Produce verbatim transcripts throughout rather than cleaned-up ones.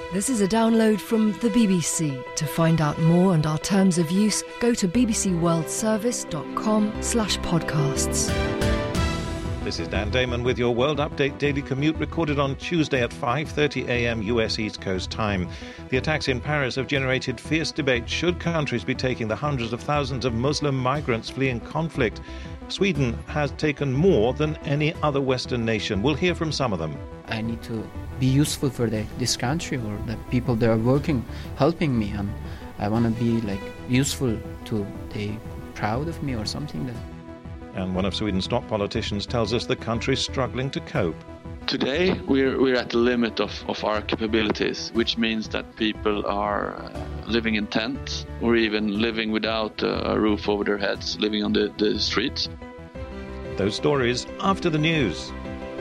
This is a download from the B B C. To find out more and our terms of use, go to bbcworldservice.com slash podcasts. This is Dan Damon with your World Update Daily Commute, recorded on Tuesday at five thirty a.m. U S East Coast time. The attacks in Paris have generated fierce debate. Should countries be taking the hundreds of thousands of Muslim migrants fleeing conflict? Sweden has taken more than any other Western nation. We'll hear from some of them. I need to be useful for the, this country, or the people that are working, helping me, and I want to be like useful to they proud of me or something. That. And one of Sweden's top politicians tells us the country's struggling to cope. Today we're we're at the limit of, of our capabilities, which means that people are uh, living in tents or even living without a roof over their heads, living on the, the streets. Those stories after the news.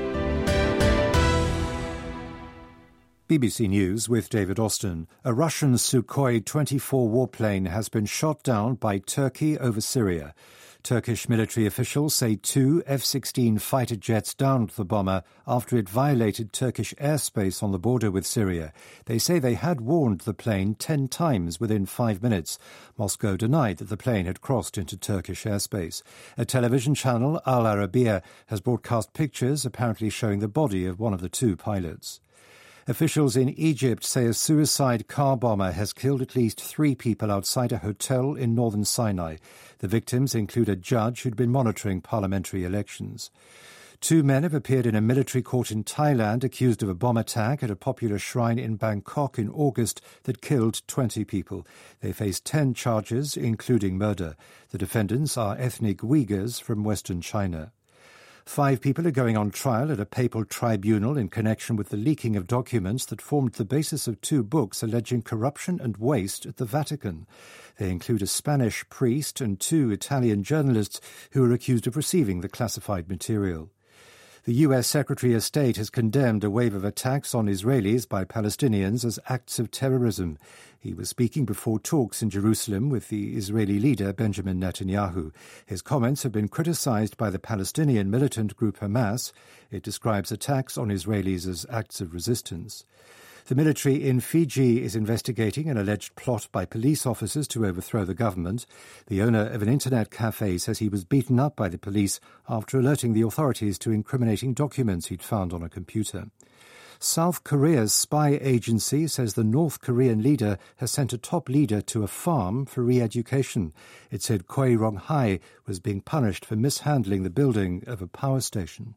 B B C News with David Austin. A Russian Sukhoi twenty-four warplane has been shot down by Turkey over Syria. Turkish military officials say two F sixteen fighter jets downed the bomber after it violated Turkish airspace on the border with Syria. They say they had warned the plane ten times within five minutes. Moscow denied that the plane had crossed into Turkish airspace. A television channel, Al Arabiya, has broadcast pictures apparently showing the body of one of the two pilots. Officials in Egypt say a suicide car bomber has killed at least three people outside a hotel in northern Sinai. The victims include a judge who'd been monitoring parliamentary elections. Two men have appeared in a military court in Thailand accused of a bomb attack at a popular shrine in Bangkok in August that killed twenty people. They face ten charges, including murder. The defendants are ethnic Uyghurs from Western China. Five people are going on trial at a papal tribunal in connection with the leaking of documents that formed the basis of two books alleging corruption and waste at the Vatican. They include a Spanish priest and two Italian journalists who are accused of receiving the classified material. The U S Secretary of State has condemned a wave of attacks on Israelis by Palestinians as acts of terrorism. He was speaking before talks in Jerusalem with the Israeli leader Benjamin Netanyahu. His comments have been criticized by the Palestinian militant group Hamas. It describes attacks on Israelis as acts of resistance. The military in Fiji is investigating an alleged plot by police officers to overthrow the government. The owner of an internet cafe says he was beaten up by the police after alerting the authorities to incriminating documents he'd found on a computer. South Korea's spy agency says the North Korean leader has sent a top leader to a farm for re-education. It said Choi Rong-hai was being punished for mishandling the building of a power station.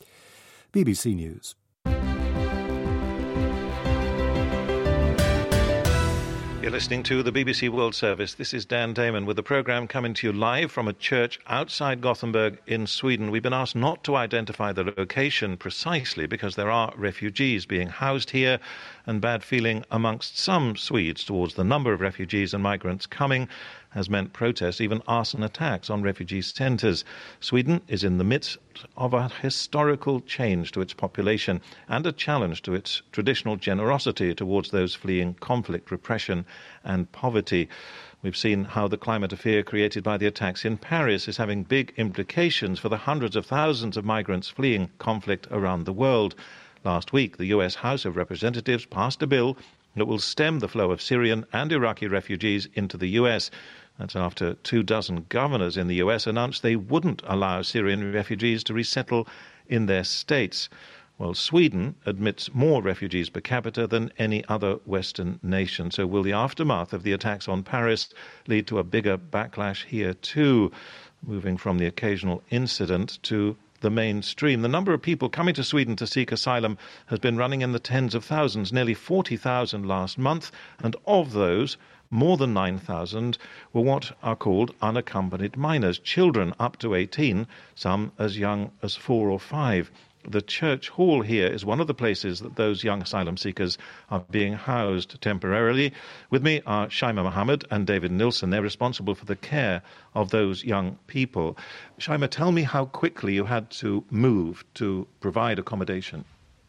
B B C News. You're listening to the B B C World Service. This is Dan Damon with the programme coming to you live from a church outside Gothenburg in Sweden. We've been asked not to identify the location precisely because there are refugees being housed here, and bad feeling amongst some Swedes towards the number of refugees and migrants coming has meant protests, even arson attacks on refugee centres. Sweden is in the midst of a historical change to its population and a challenge to its traditional generosity towards those fleeing conflict, repression and poverty. We've seen how the climate of fear created by the attacks in Paris is having big implications for the hundreds of thousands of migrants fleeing conflict around the world. Last week, the U S House of Representatives passed a bill that will stem the flow of Syrian and Iraqi refugees into the U S. That's after two dozen governors in the U S announced they wouldn't allow Syrian refugees to resettle in their states. Well, Sweden admits more refugees per capita than any other Western nation. So will the aftermath of the attacks on Paris lead to a bigger backlash here too, moving from the occasional incident to the mainstream? The number of people coming to Sweden to seek asylum has been running in the tens of thousands, nearly forty thousand last month, and of those, more than nine thousand were what are called unaccompanied minors, children up to eighteen, some as young as four or five. The church hall here is one of the places that those young asylum seekers are being housed temporarily. With me are Shaima Mohammed and David Nilsson. They're responsible for the care of those young people. Shaima, tell me how quickly you had to move to provide accommodation.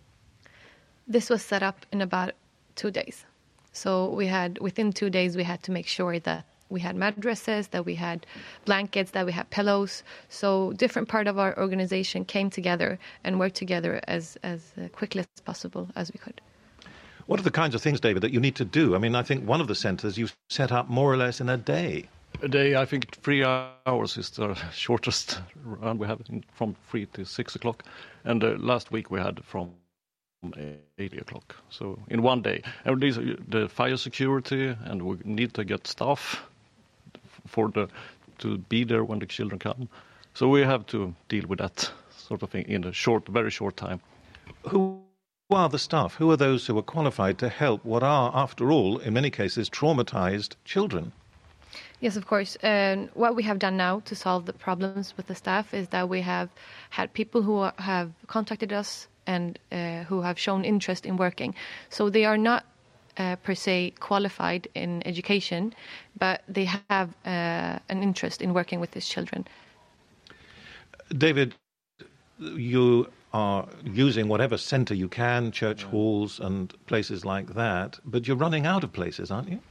This was set up in about two days. So we had, within two days, we had to make sure that we had mattresses, that we had blankets, that we had pillows. So different part of our organization came together and worked together as, as quickly as possible as we could. What are the kinds of things, David, that you need to do? I mean, I think one of the centres you set up more or less in a day. A day, I think three hours is the shortest run we have, from three to six o'clock. And uh, last week we had from eight o'clock. So in one day. And these are the fire security, and we need to get staff for the to be there when the children come. So we have to deal with that sort of thing in a short, very short time. Who are the staff? Who are those who are qualified to help what are, after all, in many cases, traumatized children? Yes, of course. And what we have done now to solve the problems with the staff is that we have had people who are, have contacted us and uh, who have shown interest in working. So they are not uh, per se qualified in education, but they have uh, an interest in working with these children. David, you are using whatever centre you can, church halls and places like that, but you're running out of places, aren't you?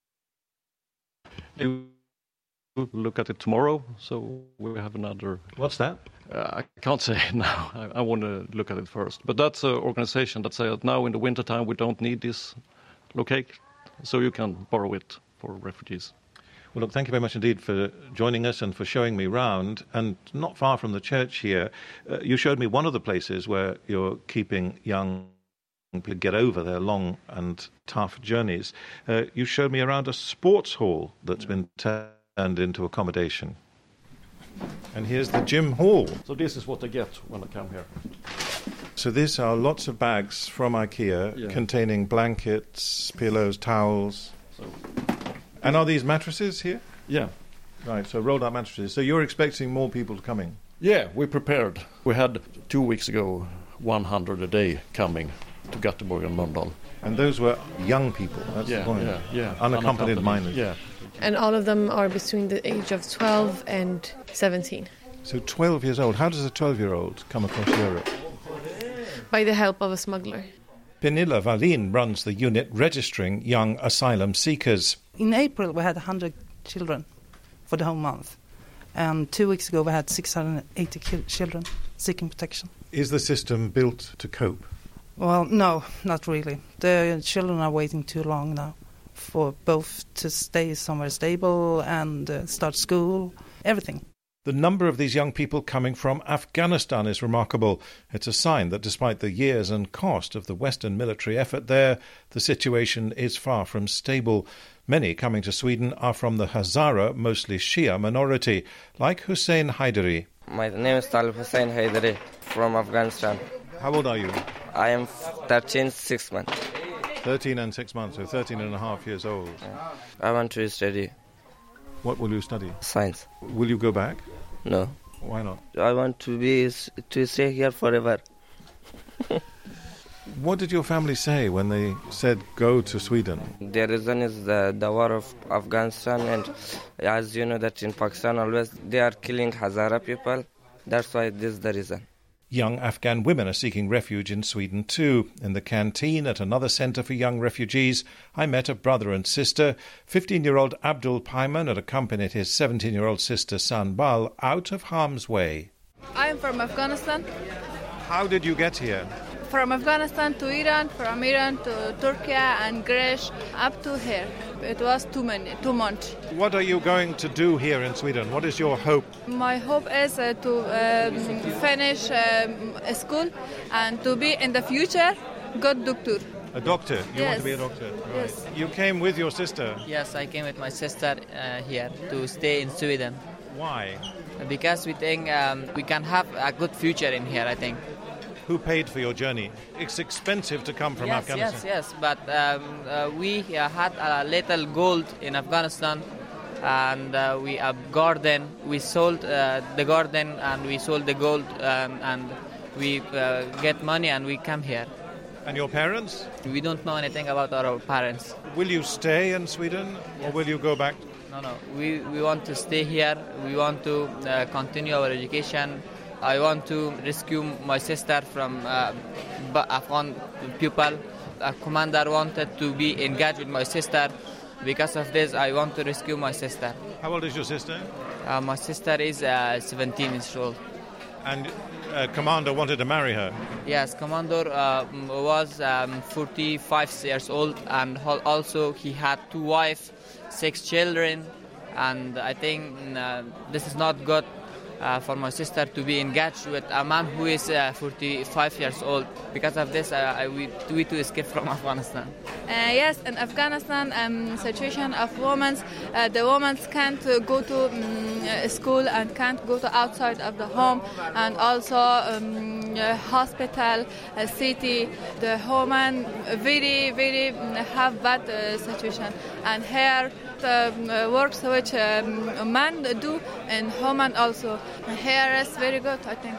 You look at it tomorrow, so we have another... What's that? Uh, I can't say now. I, I want to look at it first. But that's an organization that says now in the wintertime we don't need this location, so you can borrow it for refugees. Well, look, thank you very much indeed for joining us and for showing me round. And not far from the church here, uh, you showed me one of the places where you're keeping young people get over their long and tough journeys. Uh, you showed me around a sports hall that's been turned into accommodation. And here's the gym hall. So this is what I get when I come here. So these are lots of bags from IKEA yeah. containing blankets, pillows, towels. So. And are these mattresses here? Yeah. Right, so rolled out mattresses. So you're expecting more people coming? Yeah, we prepared. We had two weeks ago one hundred a day coming to Gothenburg and London. And those were young people, that's yeah, the point. Yeah, yeah. Unaccompanied, Unaccompanied minors. Yeah. And all of them are between the age of twelve and seventeen. So twelve years old. How does a twelve-year-old come across Europe? By the help of a smuggler. Pernilla Wallin runs the unit registering young asylum seekers. In April we had one hundred children for the whole month. And two weeks ago we had six hundred eighty ki- children seeking protection. Is the system built to cope? Well, no, not really. The children are waiting too long now for both to stay somewhere stable and uh, start school, everything. The number of these young people coming from Afghanistan is remarkable. It's a sign that despite the years and cost of the Western military effort there, the situation is far from stable. Many coming to Sweden are from the Hazara, mostly Shia minority, like Hussein Haidari. My name is Talib Hussein Haidari from Afghanistan. How old are you? I am thirteen, six months. thirteen and six months, so thirteen and a half years old. Yeah. I want to study. What will you study? Science. Will you go back? No. Why not? I want to be to stay here forever. What did your family say when they said go to Sweden? The reason is the, the war of Afghanistan, and as you know that in Pakistan always they are killing Hazara people. That's why this is the reason. Young Afghan women are seeking refuge in Sweden too. In the canteen at another centre for young refugees, I met a brother and sister. fifteen-year-old Abdul Payman had accompanied his seventeen-year-old sister Sanbal out of harm's way. I am from Afghanistan. How did you get here? From Afghanistan to Iran, from Iran to Turkey and Greece, up to here. It was two, many, two months. What are you going to do here in Sweden? What is your hope? My hope is uh, to um, finish um, school and to be in the future good doctor. A doctor? You yes. want to be a doctor? Right. Yes. You came with your sister? Yes, I came with my sister uh, here to stay in Sweden. Why? Because we think um, we can have a good future in here, I think. Who paid for your journey? It's expensive to come from yes, Afghanistan. Yes, yes, but um, uh, we uh, had a little gold in Afghanistan, and uh, we have garden. We sold uh, the garden and we sold the gold, um, and we uh, get money and we come here. And your parents? We don't know anything about our parents. Will you stay in Sweden, yes. or will you go back? No, no. We we want to stay here. We want to uh, continue our education. I want to rescue my sister from uh, Afghan people. A commander wanted to be engaged with my sister. Because of this, I want to rescue my sister. How old is your sister? Uh, my sister is uh, seventeen years old. And uh, Commander wanted to marry her. Yes, Commander uh, was um, forty-five years old, and also he had two wives, six children, and I think uh, this is not good uh, for my sister to be engaged with a man who is uh, forty-five years old. Because of this, uh, I, we, we to escape from Afghanistan. Uh, yes, in Afghanistan, um, situation of women, uh, the women can't uh, go to um, school and can't go to outside of the home, and also um, uh, hospital, uh, city, the women very, very um, have bad uh, situation. And here, the um, works which um, men do and women also. Here is very good, I think.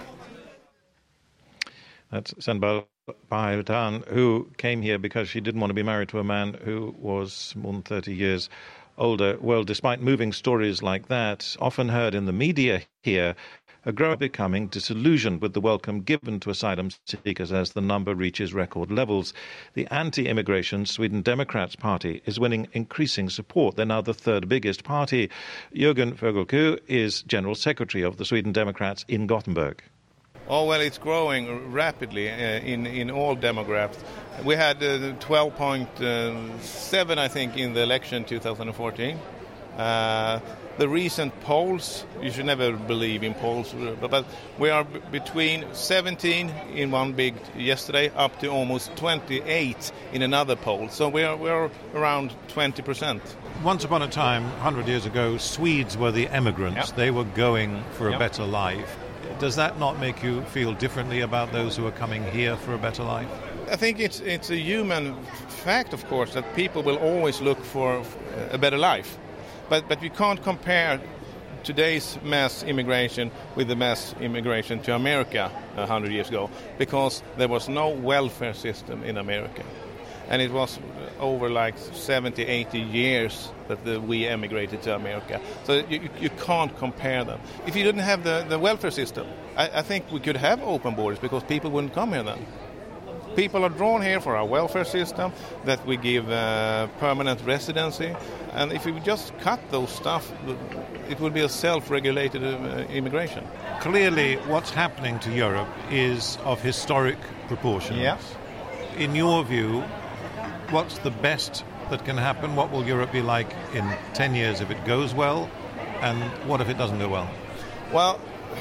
That's Sanbal Baitan, who came here because she didn't want to be married to a man who was more than thirty years older. Well, despite moving stories like that, often heard in the media here, a growing becoming disillusioned with the welcome given to asylum seekers as the number reaches record levels. The anti-immigration Sweden Democrats Party is winning increasing support. They're now the third biggest party. Jürgen Fogelko is General Secretary of the Sweden Democrats in Gothenburg. Oh, well, it's growing rapidly uh, in, in all demographics. We had uh, twelve point seven, I think, in the election two thousand fourteen. Uh, the recent polls, you should never believe in polls, but we are b- between seventeen in one big yesterday up to almost twenty-eight in another poll. So we are, we are around twenty percent. Once upon a time, one hundred years ago, Swedes were the emigrants. Yep. They were going for a yep. better life. Does that not make you feel differently about those who are coming here for a better life? I think it's it's a human fact, of course, that people will always look for a better life. But but we can't compare today's mass immigration with the mass immigration to America one hundred years ago, because there was no welfare system in America. And it was over like seventy, eighty years that the, we emigrated to America. So you, you can't compare them. If you didn't have the, the welfare system, I, I think we could have open borders because people wouldn't come here then. People are drawn here for our welfare system, that we give uh, permanent residency. And if we just cut those stuff, it would be a self-regulated uh, immigration. Clearly, what's happening to Europe is of historic proportions. Yeah. In your view, what's the best that can happen? What will Europe be like in ten years if it goes well? And what if it doesn't go well? Well,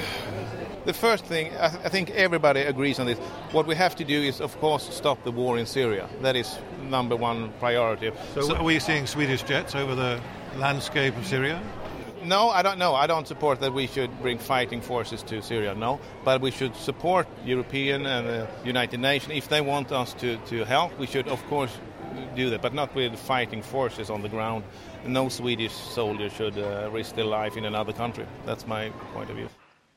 the first thing, I, th- I think everybody agrees on this. What we have to do is, of course, stop the war in Syria. That is number one priority. So, so are we seeing Swedish jets over the landscape of Syria? No, I don't know. I don't support that we should bring fighting forces to Syria, no. But we should support European and the United Nations. If they want us to, to help, we should, of course, do that, but not with fighting forces on the ground. No Swedish soldier should uh, risk their life in another country. That's my point of view.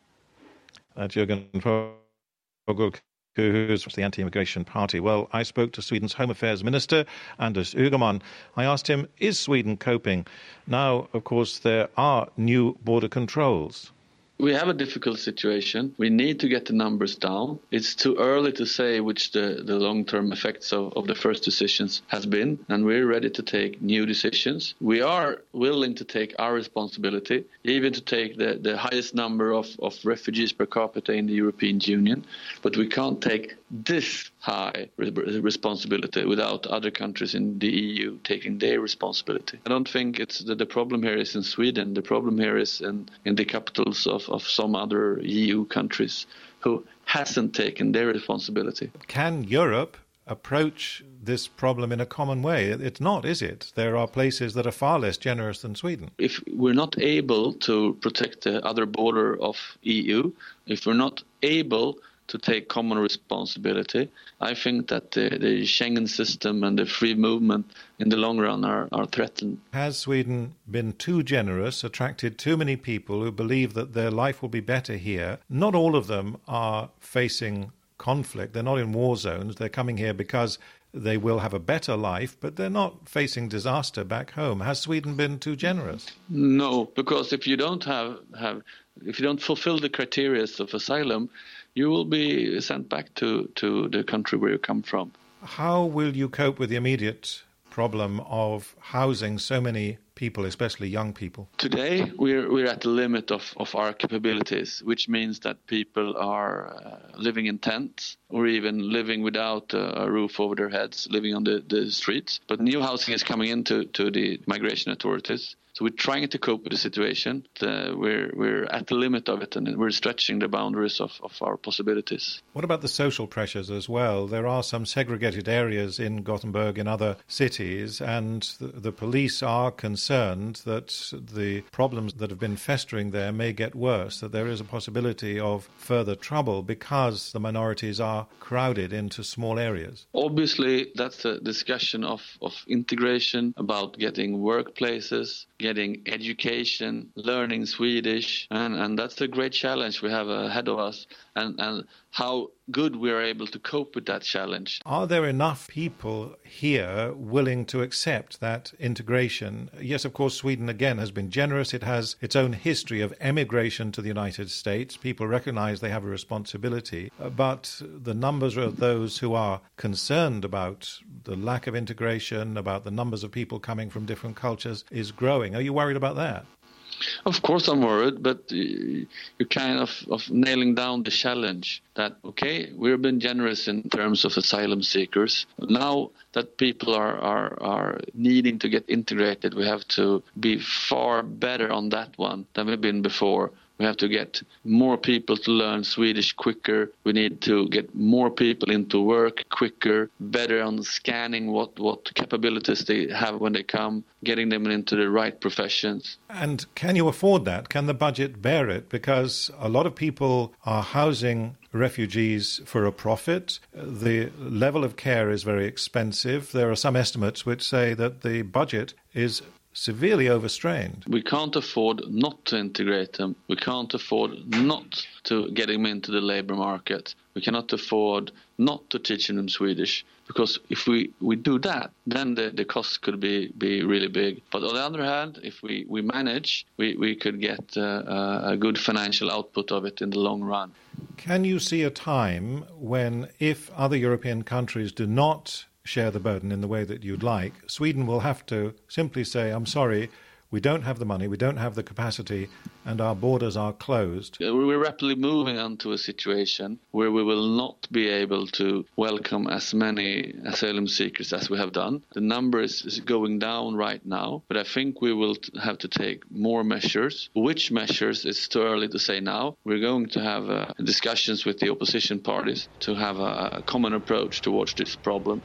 That's Jürgen Fogelko, who's the Anti-Immigration Party. Well, I spoke to Sweden's Home Affairs Minister, Anders Ygeman. I asked him, is Sweden coping? Now, of course, there are new border controls. We have a difficult situation. We need to get the numbers down. It's too early to say which the, the long-term effects of, of the first decisions has been, and we're ready to take new decisions. We are willing to take our responsibility, even to take the, the highest number of, of refugees per capita in the European Union, but we can't take this high responsibility without other countries in the E U taking their responsibility. I don't think it's the, the problem here is in Sweden. The problem here is in, in the capitals of, of some other E U countries who hasn't taken their responsibility. Can Europe approach this problem in a common way? It's not, is it? There are places that are far less generous than Sweden. If we're not able to protect the other border of E U, if we're not able to take common responsibility, I think that the, the Schengen system and the free movement in the long run are, are threatened. Has Sweden been too generous, attracted too many people who believe that their life will be better here? Not all of them are facing conflict. They're not in war zones. They're coming here because they will have a better life, but they're not facing disaster back home. Has Sweden been too generous? No, because if you don't have, have if you don't fulfill the criteria of asylum, you will be sent back to, to the country where you come from. How will you cope with the immediate problem of housing so many people, especially young people? Today, we're we're at the limit of, of our capabilities, which means that people are uh, living in tents or even living without uh, a roof over their heads, living on the, the streets. But new housing is coming into to the migration authorities. So we're trying to cope with the situation. Uh, we're we're at the limit of it, and we're stretching the boundaries of, of our possibilities. What about the social pressures as well? There are some segregated areas in Gothenburg and other cities, and the, the police are concerned that the problems that have been festering there may get worse, that there is a possibility of further trouble because the minorities are crowded into small areas. Obviously, that's a discussion of, of integration, about getting workplaces, getting education, learning Swedish, and, and that's a great challenge we have ahead of us, and, and how good we are able to cope with that challenge. Are there enough people here willing to accept that integration? Yes, of course, Sweden, again, has been generous. It has its own history of emigration to the United States. People recognize they have a responsibility, but the numbers of those who are concerned about the lack of integration, about the numbers of people coming from different cultures, is growing. Are you worried about that? Of course I'm worried, but you're kind of, of nailing down the challenge that, okay, we've been generous in terms of asylum seekers. Now that people are, are, are needing to get integrated, we have to be far better on that one than we've been before. We have to get more people to learn Swedish quicker. We need to get more people into work quicker, better on scanning what, what capabilities they have when they come, getting them into the right professions. And can you afford that? Can the budget bear it? Because a lot of people are housing refugees for a profit. The level of care is very expensive. There are some estimates which say that the budget is severely overstrained. We can't afford not to integrate them. We can't afford not to get them into the labor market. We cannot afford not to teach them Swedish, because if we, we do that, then the, the costs could be, be really big. But on the other hand, if we, we manage, we, we could get uh, a good financial output of it in the long run. Can you see a time when, if other European countries do not share the burden in the way that you'd like, Sweden will have to simply say, I'm sorry, we don't have the money, we don't have the capacity, and our borders are closed? We're rapidly moving on to a situation where we will not be able to welcome as many asylum seekers as we have done. The number is, is going down right now, but I think we will t- have to take more measures. Which measures is too early to say now. We're going to have uh, discussions with the opposition parties to have a, a common approach towards this problem.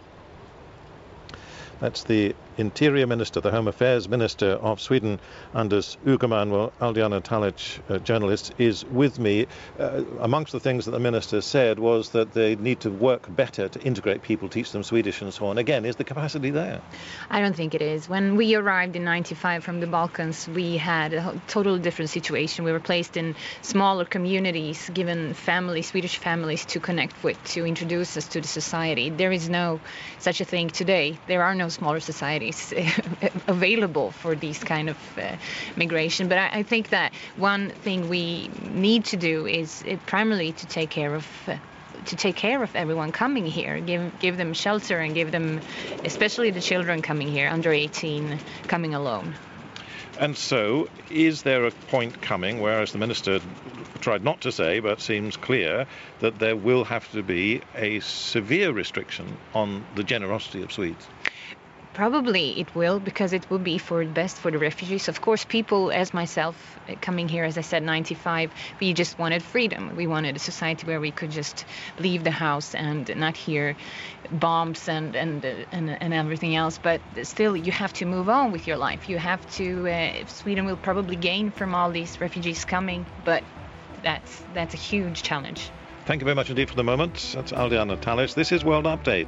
That's the Interior Minister, the Home Affairs Minister of Sweden, Anders Ygeman. Well, Aldiana Talic, a journalist, is with me. Uh, amongst the things that the Minister said was that they need to work better to integrate people, teach them Swedish and so on. Again, is the capacity there? I don't think it is. When we arrived in ninety-five from the Balkans, we had a totally different situation. We were placed in smaller communities, given families, Swedish families to connect with, to introduce us to the society. There is no such a thing today. There are no smaller societies available for these kind of uh, migration. But I, I think that one thing we need to do is uh, primarily to take care of uh, to take care of everyone coming here, give give them shelter and give them, especially the children coming here under eighteen, coming alone. And so, is there a point coming where, as the Minister tried not to say, but seems clear, that there will have to be a severe restriction on the generosity of Swedes? Probably it will, because it will be for the best for the refugees. Of course, people, as myself, coming here, as I said, ninety-five, we just wanted freedom. We wanted a society where we could just leave the house and not hear bombs and and and, and everything else. But still, you have to move on with your life. You have to. Uh, Sweden will probably gain from all these refugees coming, but that's that's a huge challenge. Thank you very much indeed for the moment. That's Aldiana Talic. This is World Update.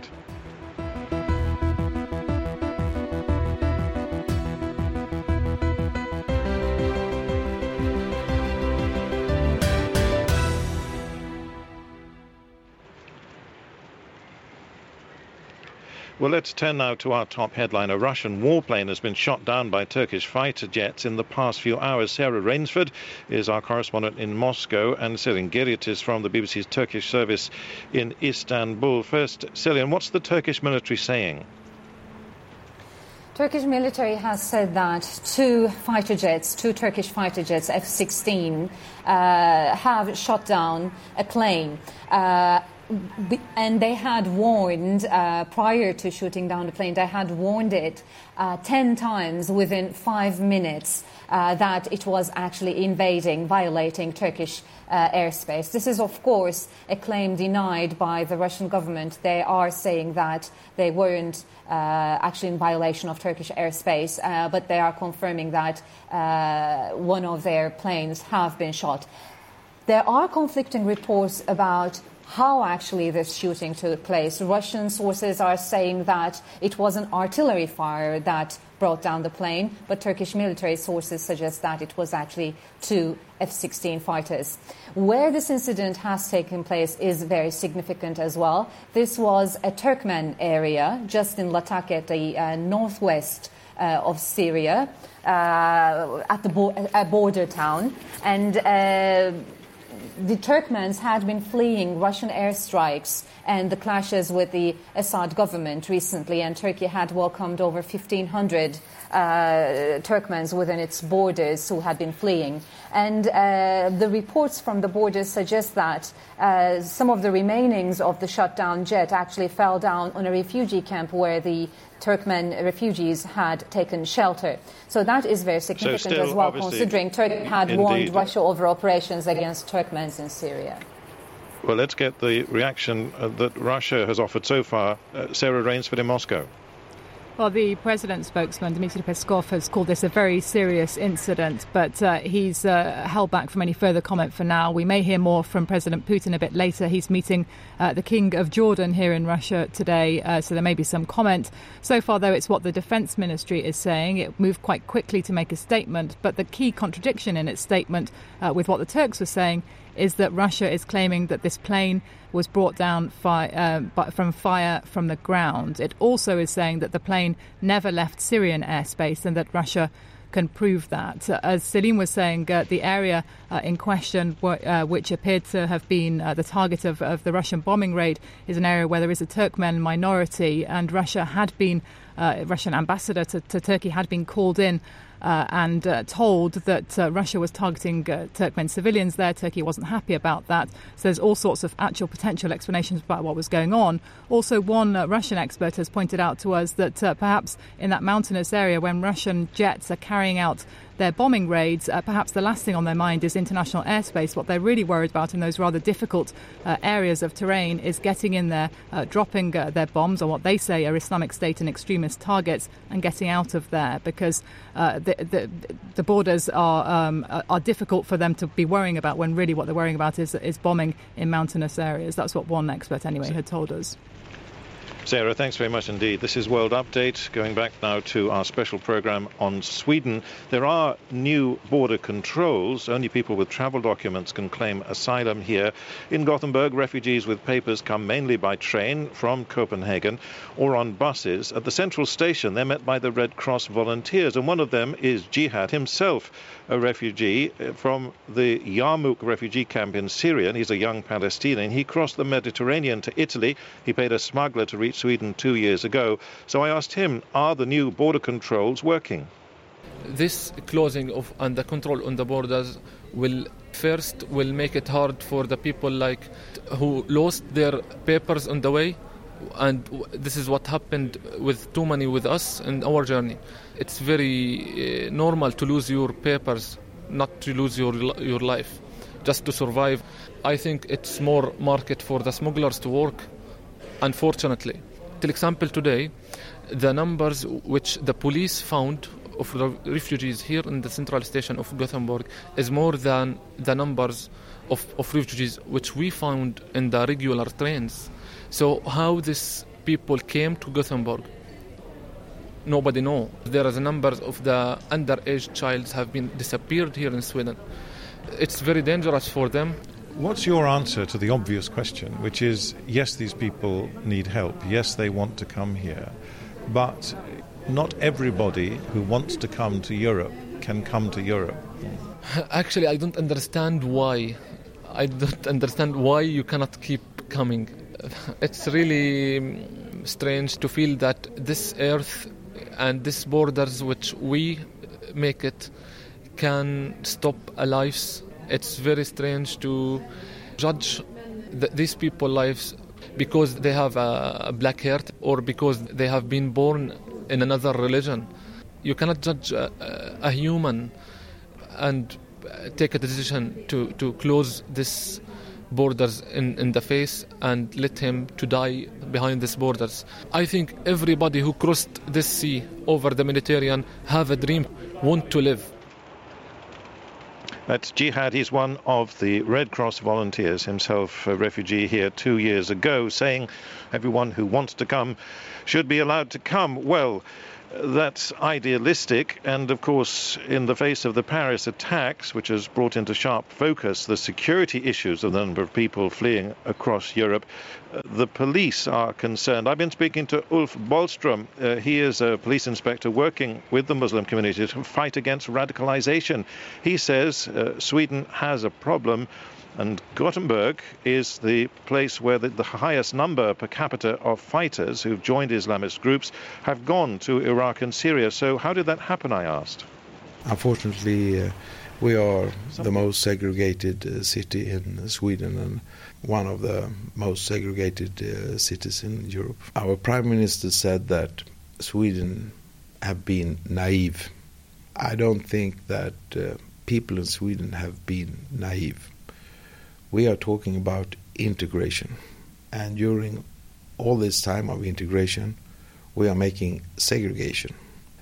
Well, let's turn now to our top headline. A Russian warplane has been shot down by Turkish fighter jets in the past few hours. Sarah Rainsford is our correspondent in Moscow, and Selin Geritis from the B B C's Turkish service in Istanbul. First, Selin, what's the Turkish military saying? Turkish military has said that two fighter jets, two Turkish fighter jets, F sixteen, uh, have shot down a plane. Uh, and they had warned, uh, prior to shooting down the plane, they had warned it uh, ten times within five minutes uh, that it was actually invading, violating Turkish uh, airspace. This is, of course, a claim denied by the Russian government. They are saying that they weren't uh, actually in violation of Turkish airspace, uh, but they are confirming that uh, one of their planes have been shot. There are conflicting reports about how actually this shooting took place. Russian sources are saying that it was an artillery fire that brought down the plane, but Turkish military sources suggest that it was actually two F sixteen fighters. Where this incident has taken place is very significant as well. This was a Turkmen area just in Latakia, the uh, northwest uh, of Syria, uh, at the bo- a border town, and uh, the Turkmens had been fleeing Russian airstrikes and the clashes with the Assad government recently, and Turkey had welcomed over fifteen hundred uh, Turkmens within its borders who had been fleeing. And uh, the reports from the borders suggest that uh, some of the remainings of the shut-down jet actually fell down on a refugee camp where the Turkmen refugees had taken shelter. So that is very significant so as well, considering Turkey had indeed. warned Russia over operations against Turkmens in Syria. Well, let's get the reaction uh, that Russia has offered so far. Uh, Sarah Rainsford in Moscow. Well, the president's spokesman, Dmitry Peskov, has called this a very serious incident, but uh, he's uh, held back from any further comment for now. We may hear more from President Putin a bit later. He's meeting uh, the King of Jordan here in Russia today, uh, so there may be some comment. So far, though, it's what the Defence Ministry is saying. It moved quite quickly to make a statement, but the key contradiction in its statement uh, with what the Turks were saying is that Russia is claiming that this plane was brought down fi- uh, from fire from the ground. It also is saying that the plane never left Syrian airspace and that Russia can prove that. Uh, as Selim was saying, uh, the area uh, in question, w- uh, which appeared to have been uh, the target of, of the Russian bombing raid, is an area where there is a Turkmen minority, and Russia had been, uh, Russian ambassador to, to Turkey had been called in Uh, and uh, told that uh, Russia was targeting uh, Turkmen civilians there. Turkey wasn't happy about that. So there's all sorts of actual potential explanations about what was going on. Also, one uh, Russian expert has pointed out to us that uh, perhaps in that mountainous area, when Russian jets are carrying out their bombing raids, uh, perhaps the last thing on their mind is international airspace. What they're really worried about in those rather difficult uh, areas of terrain is getting in there, uh, dropping uh, their bombs on what they say are Islamic State and extremist targets, and getting out of there, because uh, the, the, the borders are um, are difficult for them to be worrying about, when really what they're worrying about is, is bombing in mountainous areas. That's what one expert anyway had told us. Sarah, thanks very much indeed. This is World Update. Going back now to our special programme on Sweden. There are new border controls. Only people with travel documents can claim asylum here. In Gothenburg, refugees with papers come mainly by train from Copenhagen or on buses. At the central station, they're met by the Red Cross volunteers, and one of them is Jihad himself, a refugee from the Yarmouk refugee camp in Syria. And he's a young Palestinian. He crossed the Mediterranean to Italy. He paid a smuggler to reach Sweden two years ago. So I asked him, are the new border controls working? This closing of and the control on the borders will first will make it hard for the people like who lost their papers on the way, and this is what happened with too many with us in our journey. It's very uh, normal to lose your papers, not to lose your your life, just to survive. I think it's more market for the smugglers to work. Unfortunately, for example, today, the numbers which the police found of the refugees here in the central station of Gothenburg is more than the numbers of, of refugees which we found in the regular trains. So how these people came to Gothenburg, nobody knows. There is a number of the underage childs have been disappeared here in Sweden. It's very dangerous for them. What's your answer to the obvious question, which is, yes, these people need help. Yes, they want to come here. But not everybody who wants to come to Europe can come to Europe. Actually, I don't understand why. I don't understand why you cannot keep coming. It's really strange to feel that this earth and these borders which we make it can stop lives. It's very strange to judge th- these people's lives because they have a, a black hair or because they have been born in another religion. You cannot judge a, a human and take a decision to, to close this borders in, in the face and let him to die behind these borders. I think everybody who crossed this sea over the Mediterranean have a dream, want to live. That's Jihad. He's one of the Red Cross volunteers, himself a refugee here two years ago, saying everyone who wants to come should be allowed to come. Well, that's idealistic, and of course in the face of the Paris attacks, which has brought into sharp focus the security issues of the number of people fleeing across Europe, uh, the police are concerned. I've been speaking to Ulf Bollström. Uh, he is a police inspector working with the Muslim community to fight against radicalization. He says uh, Sweden has a problem, and Gothenburg is the place where the, the highest number per capita of fighters who've joined Islamist groups have gone to Iraq and Syria. So how did that happen, I asked? Unfortunately, uh, we are the most segregated uh, city in Sweden and one of the most segregated uh, cities in Europe. Our Prime Minister said that Sweden have been naive. I don't think that uh, people in Sweden have been naive. We are talking about integration, and during all this time of integration, we are making segregation.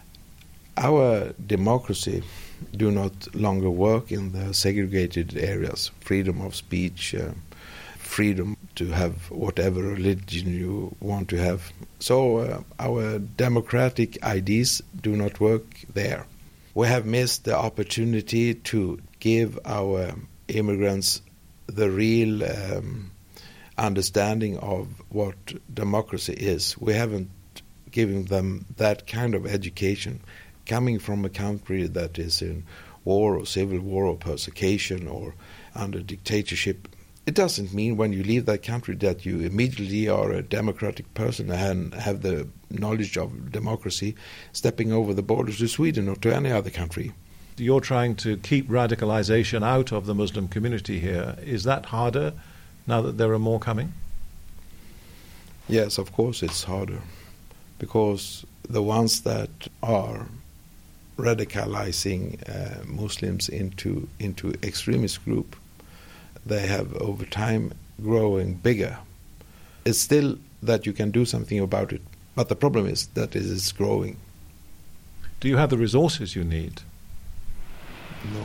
Our democracy do not longer work in the segregated areas, freedom of speech, uh, freedom to have whatever religion you want to have. So uh, our democratic ideas do not work there. We have missed the opportunity to give our immigrants the real um, understanding of what democracy is. We haven't given them that kind of education. Coming from a country that is in war or civil war or persecution or under dictatorship, it doesn't mean when you leave that country that you immediately are a democratic person and have the knowledge of democracy stepping over the borders to Sweden or to any other country. You're trying to keep radicalization out of the Muslim community here. Is that harder now that there are more coming? Yes, of course it's harder, because the ones that are radicalizing uh, Muslims into into extremist group, they have over time growing bigger. It's still that you can do something about it, but the problem is that it is growing. Do you have the resources you need? No.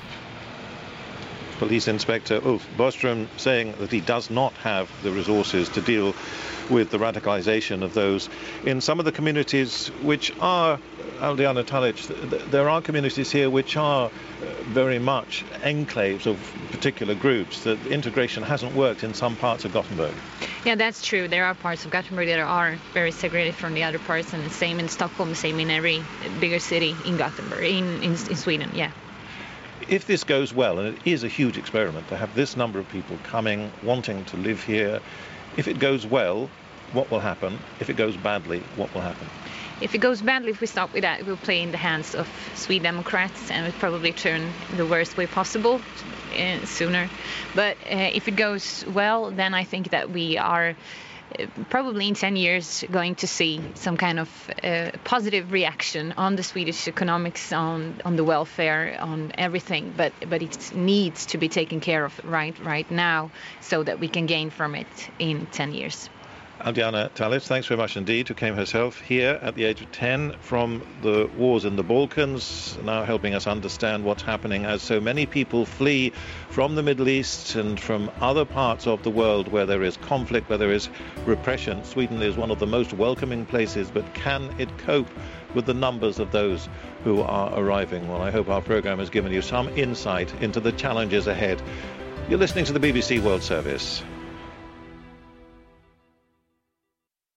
Police Inspector Ulf Bollström saying that he does not have the resources to deal with the radicalization of those in some of the communities which are, Aldiana Talic, there are communities here which are very much enclaves of particular groups, that integration hasn't worked in some parts of Gothenburg. Yeah, that's true. There are parts of Gothenburg that are very segregated from the other parts, and the same in Stockholm, same in every bigger city in Gothenburg, in, in, in Sweden, yeah. If this goes well, and it is a huge experiment to have this number of people coming, wanting to live here, if it goes well, what will happen? If it goes badly, what will happen? If it goes badly, if we stop with that, it will play in the hands of Swede Democrats and it will probably turn the worst way possible uh, sooner. But uh, if it goes well, then I think that we are uh, probably in ten years going to see some kind of uh, positive reaction on the Swedish economics, on on the welfare, on everything. But but it needs to be taken care of right right now so that we can gain from it in ten years. Aldiana Talic, thanks very much indeed, who came herself here at the age of ten from the wars in the Balkans, now helping us understand what's happening as so many people flee from the Middle East and from other parts of the world where there is conflict, where there is repression. Sweden is one of the most welcoming places, but can it cope with the numbers of those who are arriving? Well, I hope our programme has given you some insight into the challenges ahead. You're listening to the B B C World Service.